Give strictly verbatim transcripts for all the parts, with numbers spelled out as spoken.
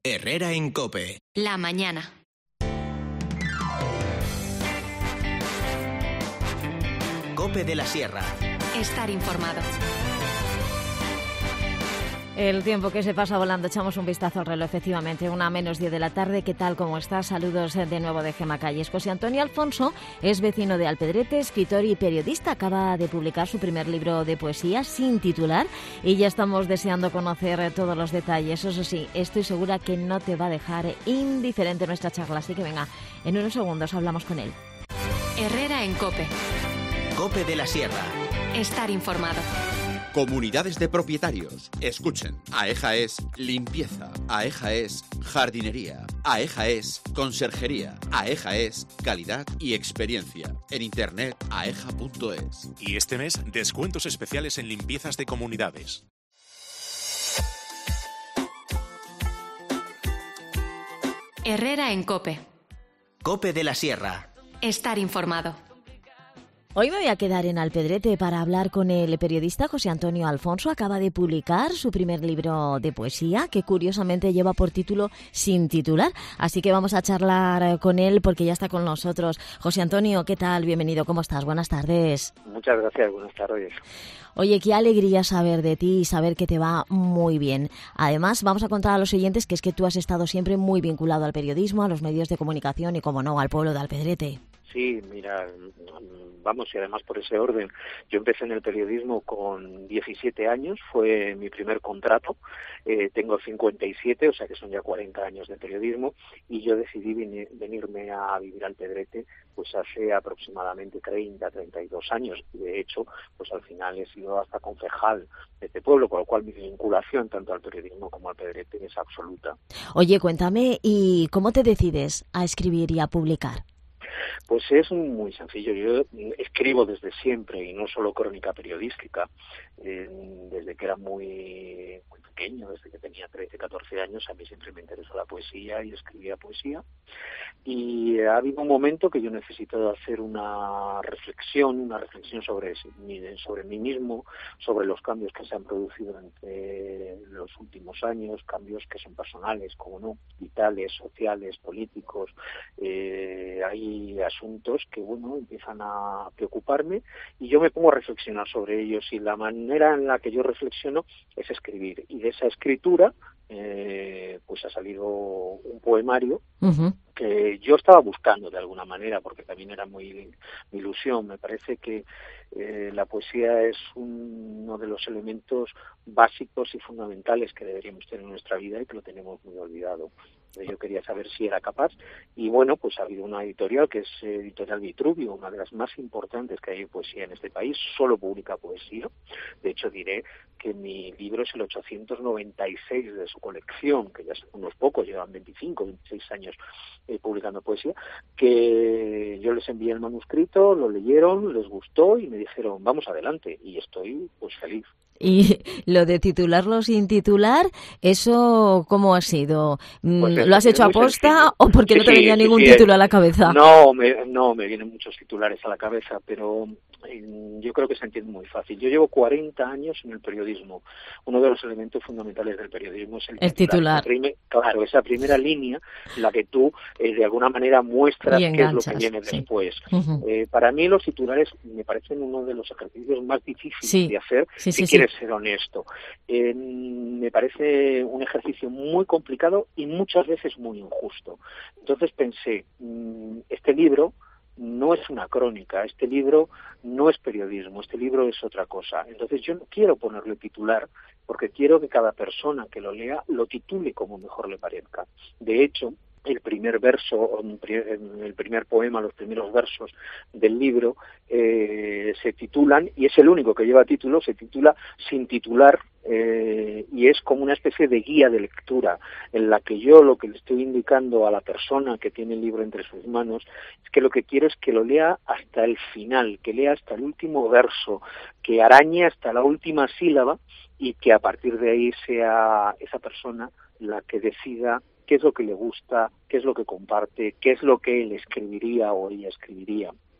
Herrera en COPE. La mañana. COPE de la Sierra. Estar informado. El tiempo que se pasa volando, echamos un vistazo al reloj, efectivamente, una menos diez de la tarde. ¿Qué tal? ¿Cómo estás? Saludos de nuevo de Gema Calles. José Antonio Alfonso es vecino de Alpedrete, escritor y periodista. Acaba de publicar su primer libro de poesía sin titular y ya estamos deseando conocer todos los detalles. Eso sí, estoy segura que no te va a dejar indiferente nuestra charla, así que venga, en unos segundos hablamos con él. Herrera en COPE. COPE de la Sierra. Estar informado. Comunidades de propietarios. Escuchen. AEJA es limpieza. AEJA es jardinería. AEJA es conserjería. AEJA es calidad y experiencia. En internet aeja punto es. Y este mes, descuentos especiales en limpiezas de comunidades. Herrera en COPE. COPE de la Sierra. Estar informado. Hoy me voy a quedar en Alpedrete para hablar con el periodista José Antonio Alfonso. Acaba de publicar su primer libro de poesía, que curiosamente lleva por título Sin titular. Así que vamos a charlar con él porque ya está con nosotros. José Antonio, ¿qué tal? Bienvenido, ¿cómo estás? Buenas tardes. Muchas gracias, buenas tardes. Oye, qué alegría saber de ti y saber que te va muy bien. Además, vamos a contar a los oyentes que es que tú has estado siempre muy vinculado al periodismo, a los medios de comunicación y, como no, al pueblo de Alpedrete. Sí, mira, vamos, y además por ese orden. Yo empecé en el periodismo con diecisiete años, fue mi primer contrato, eh, tengo cincuenta y siete, o sea que son ya cuarenta años de periodismo, y yo decidí venir, venirme a vivir al Alpedrete pues hace aproximadamente treinta, treinta y dos años, y de hecho, pues al final he sido hasta concejal de este pueblo, con lo cual mi vinculación tanto al periodismo como al Alpedrete es absoluta. Oye, cuéntame, ¿y cómo te decides a escribir y a publicar? Pues es muy sencillo. Yo escribo desde siempre y no solo crónica periodística. Eh, desde que era muy, muy pequeño, desde que tenía trece, catorce años, a mí siempre me interesó la poesía y escribía poesía. Y ha habido un momento que yo he necesitado hacer una reflexión, una reflexión sobre, sobre mí mismo, sobre los cambios que se han producido durante los últimos años, cambios que son personales, como no, vitales, sociales, políticos. Eh, hay asuntos que, bueno, empiezan a preocuparme y yo me pongo a reflexionar sobre ellos, y la manera en la que yo reflexiono es escribir, y de esa escritura eh, pues ha salido un poemario uh-huh. que yo estaba buscando de alguna manera, porque también era muy mi ilusión. Me parece que eh, la poesía es uno de los elementos básicos y fundamentales que deberíamos tener en nuestra vida y que lo tenemos muy olvidado. Yo quería saber si era capaz, y bueno, pues ha habido una editorial que es Editorial Vitruvio, una de las más importantes que hay en poesía en este país, solo publica poesía. De hecho, diré que mi libro es el ochocientos noventa y seis de su colección, que ya son unos pocos, llevan veinticinco, veintiséis años eh, publicando poesía, que yo les envié el manuscrito, lo leyeron, les gustó y me dijeron, vamos adelante, y estoy pues feliz. Y lo de titularlo sin titular, ¿eso cómo ha sido? Pues ¿lo has hecho aposta o porque sí, no te venía sí, ningún sí, título a la cabeza? No me, no, me vienen muchos titulares a la cabeza, pero yo creo que se entiende muy fácil. Yo llevo cuarenta años en el periodismo. Uno de los elementos fundamentales del periodismo es el, el titular. titular. Claro, esa primera línea en la que tú, eh, de alguna manera, muestras qué es lo que viene sí. después. Uh-huh. Eh, para mí los titulares me parecen uno de los ejercicios más difíciles sí. de hacer sí, si sí, quieres sí. ser honesto. Eh, me parece un ejercicio muy complicado y muchas veces muy injusto. Entonces pensé, mmm, este libro no es una crónica, este libro no es periodismo, este libro es otra cosa. Entonces yo no quiero ponerle titular, porque quiero que cada persona que lo lea lo titule como mejor le parezca. De hecho, el primer verso, el primer poema, los primeros versos del libro eh, se titulan, y es el único que lleva título, se titula Sin titular, eh, y es como una especie de guía de lectura en la que yo lo que le estoy indicando a la persona que tiene el libro entre sus manos es que lo que quiero es que lo lea hasta el final, que lea hasta el último verso, que arañe hasta la última sílaba, y que a partir de ahí sea esa persona la que decida qué es lo que le gusta, qué es lo que comparte, qué es lo que él escribiría o ella escribiría.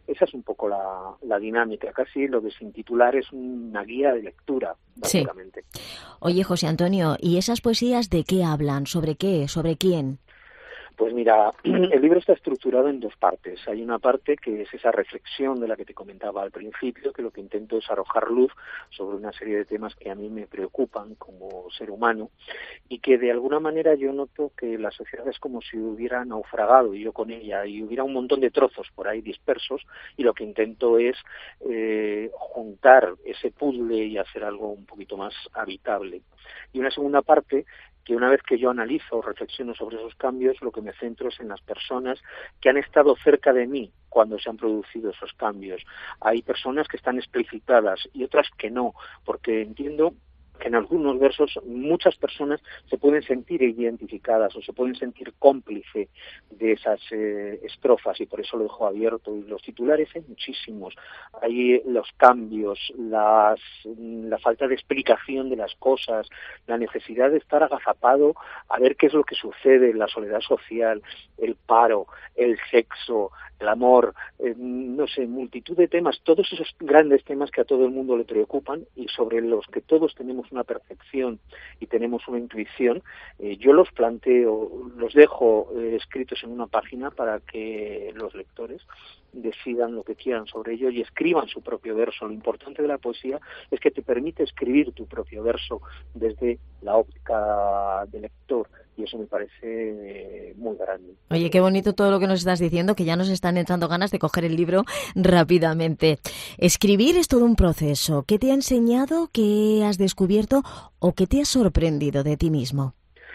Esa es un poco la, la dinámica. Casi lo de sin titular es una guía de lectura, básicamente. Sí. Oye, José Antonio, ¿y esas poesías de qué hablan? ¿Sobre qué? ¿Sobre quién? Pues mira, el libro está estructurado en dos partes. Hay una parte que es esa reflexión de la que te comentaba al principio, que lo que intento es arrojar luz sobre una serie de temas que a mí me preocupan como ser humano y que de alguna manera yo noto que la sociedad es como si hubiera naufragado y yo con ella y hubiera un montón de trozos por ahí dispersos y lo que intento es eh, juntar ese puzzle y hacer algo un poquito más habitable. Y una segunda parte que una vez que yo analizo o reflexiono sobre esos cambios, lo que me centro es en las personas que han estado cerca de mí cuando se han producido esos cambios. Hay personas que están explicitadas y otras que no, porque entiendo que en algunos versos muchas personas se pueden sentir identificadas o se pueden sentir cómplice de esas eh, estrofas y por eso lo dejo abierto. Y los titulares hay muchísimos. Hay los cambios, las, la falta de explicación de las cosas, la necesidad de estar agazapado a ver qué es lo que sucede, la soledad social, el paro, el sexo, el amor, eh, no sé, multitud de temas, todos esos grandes temas que a todo el mundo le preocupan y sobre los que todos tenemos una percepción y tenemos una intuición, eh, yo los planteo, los dejo eh, escritos en una página para que los lectores decidan lo que quieran sobre ello y escriban su propio verso. Lo importante de la poesía es que te permite escribir tu propio verso desde la óptica del lector. Y eso me parece eh, muy grande. Oye, qué bonito todo lo que nos estás diciendo, que ya nos están entrando ganas de coger el libro rápidamente. Escribir es todo un proceso. ¿Qué te ha enseñado, qué has descubierto o qué te ha sorprendido de ti mismo?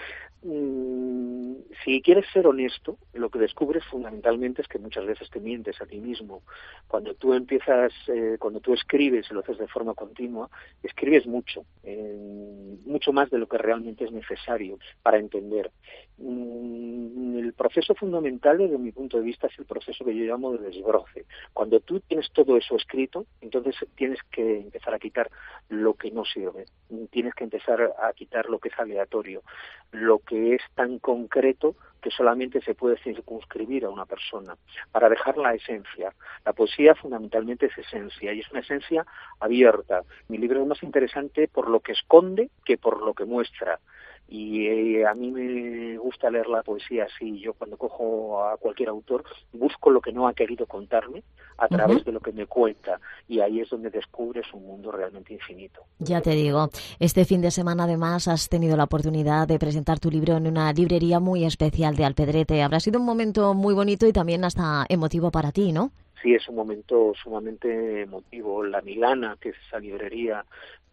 Mm, si quieres ser honesto, lo que descubres fundamentalmente es que muchas veces te mientes a ti mismo. Cuando tú empiezas, eh, cuando tú escribes y lo haces de forma continua, escribes mucho, eh, mucho más de lo que realmente es necesario para entender. Mm, el proceso fundamental, desde mi punto de vista, es el proceso que yo llamo de desbroce. Cuando tú tienes todo eso escrito, entonces tienes que empezar a quitar lo que no sirve. Tienes que empezar a quitar lo que es aleatorio, lo que es tan concreto que solamente se puede circunscribir a una persona, para dejar la esencia. La poesía fundamentalmente es esencia, y es una esencia abierta. Mi libro es más interesante por lo que esconde que por lo que muestra. Y eh, a mí me gusta leer la poesía así. Yo cuando cojo a cualquier autor busco lo que no ha querido contarme a través uh-huh. de lo que me cuenta, y ahí es donde descubres un mundo realmente infinito. Ya te digo, este fin de semana además has tenido la oportunidad de presentar tu libro en una librería muy especial de Alpedrete. Habrá sido un momento muy bonito y también hasta emotivo para ti, ¿no? Sí, es un momento sumamente emotivo. La Milana, que es esa librería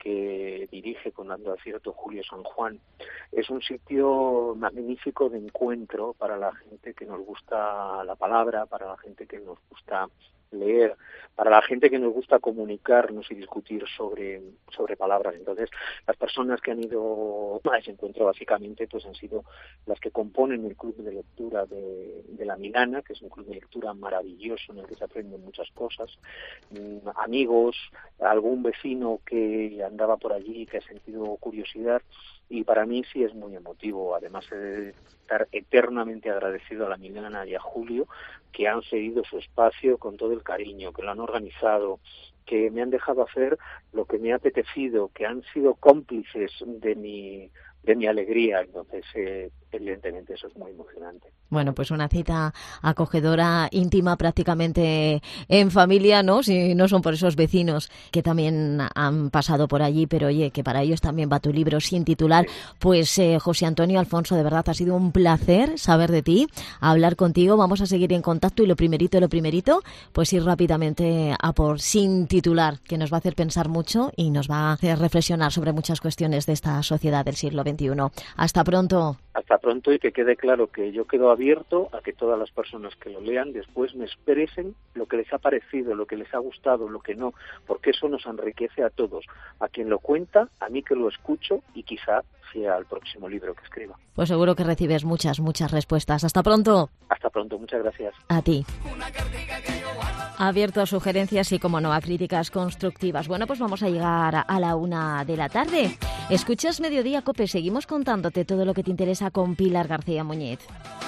que dirige con dando acierto Julio San Juan, es un sitio magnífico de encuentro para la gente que nos gusta la palabra, para la gente que nos gusta leer, para la gente que nos gusta comunicarnos y discutir sobre sobre palabras. Entonces, las personas que han ido a ese encuentro básicamente pues han sido las que componen el club de lectura de, de La Milana, que es un club de lectura maravilloso en el que se aprenden muchas cosas, mm, amigos, algún vecino que andaba por allí que ha sentido curiosidad, y para mí sí es muy emotivo. Además he de estar eternamente agradecido a La Milana y a Julio, que han cedido su espacio con todo el cariño, que lo han organizado, que me han dejado hacer lo que me ha apetecido, que han sido cómplices de mi de mi alegría. Entonces, eh, evidentemente, eso es muy emocionante. Bueno, pues una cita acogedora, íntima, prácticamente en familia, ¿no? Si no son por esos vecinos que también han pasado por allí, pero oye, que para ellos también va tu libro sin titular. Pues eh, José Antonio Alfonso, de verdad ha sido un placer saber de ti, hablar contigo. Vamos a seguir en contacto y lo primerito, lo primerito, pues ir rápidamente a por Sin Titular, que nos va a hacer pensar mucho y nos va a hacer reflexionar sobre muchas cuestiones de esta sociedad del siglo veintiuno. Hasta pronto. Hasta pronto, y que quede claro que yo quedo abierto a que todas las personas que lo lean después me expresen lo que les ha parecido, lo que les ha gustado, lo que no, porque eso nos enriquece a todos, a quien lo cuenta, a mí que lo escucho, y quizá sea el próximo libro que escriba. Pues seguro que recibes muchas, muchas respuestas. Hasta pronto. Hasta pronto, muchas gracias. A ti. Abierto a sugerencias y, como no, a críticas constructivas. Bueno, pues vamos a llegar a la una de la tarde. Escuchas Mediodía COPE. Seguimos contándote todo lo que te interesa con Pilar García Muñiz.